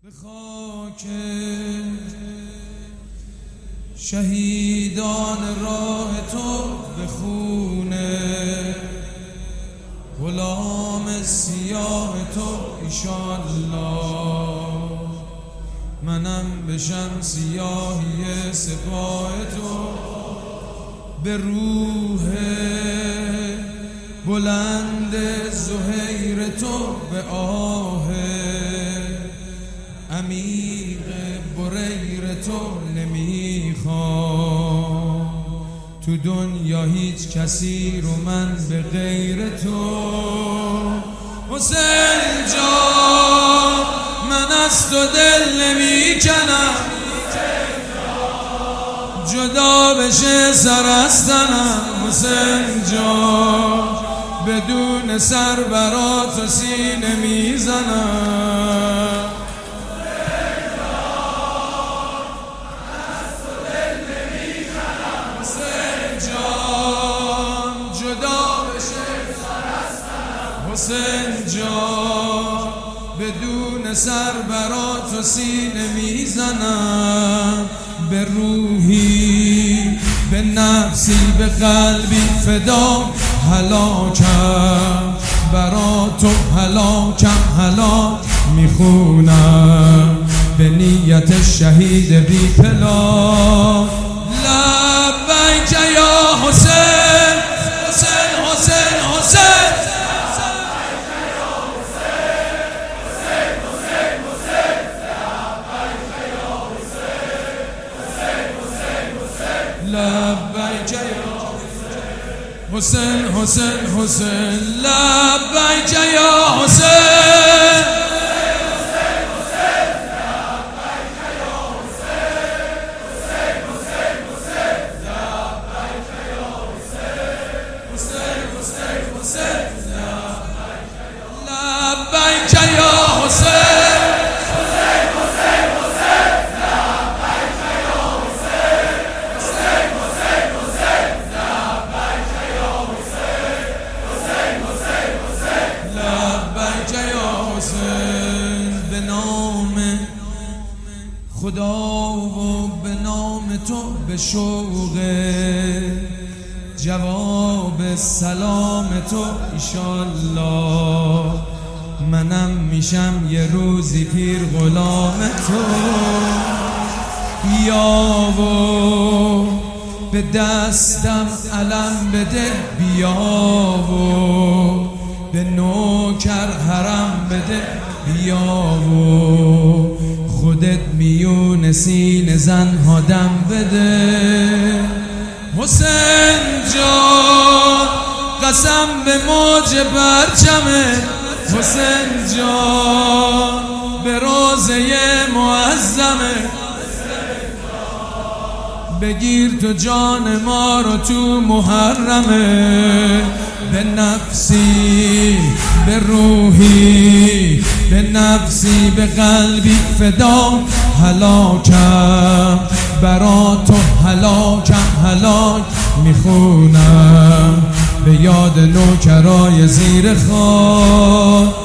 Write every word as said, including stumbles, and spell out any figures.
به خاک شهیدان راه تو، به خون غلام سیاه تو ایشالله منم بشم سیاهی سپاه تو، به روح بلند زهیر تو، به آه عمیق بریر تو نمیخوام تو دنیا هیچ کسی رو من به غیر تو. حسین جان من از تو دل نمیکنم، جدا بشه سر از تنم. حسین جان بدون سر برا تو سینه میزنم. حسین جان بدون سر برا تو سینه میزنم، به روحی به نفسی به قلبی فدا هلاکم، برا تو هلاکم هلاک میخونم به نیت شهید بی پلا. لبیک یا حسین حسین حسین حسین لبیک یا حسین حسین حسین لبیک یا حسین لبیک یا حسین به نام خدا و به نام تو، به شوق جواب سلام تو ایشالله منم میشم یه روزی پیر غلام تو. بیا و به دستم علم بده، بیا و به نوکر حرم بده، بیا و خودت میون سینه زنها دم بده. حسین جان قسم به موج پرچمه، حسین جان به روزه معظمه، بگیر تو جان ما رو تو محرمه. به نفسی به روحی به نفسی به قلبی فدا هلاکم، برا تو هلاکم هلاک میخونم به یاد نوکرای زیر خاک.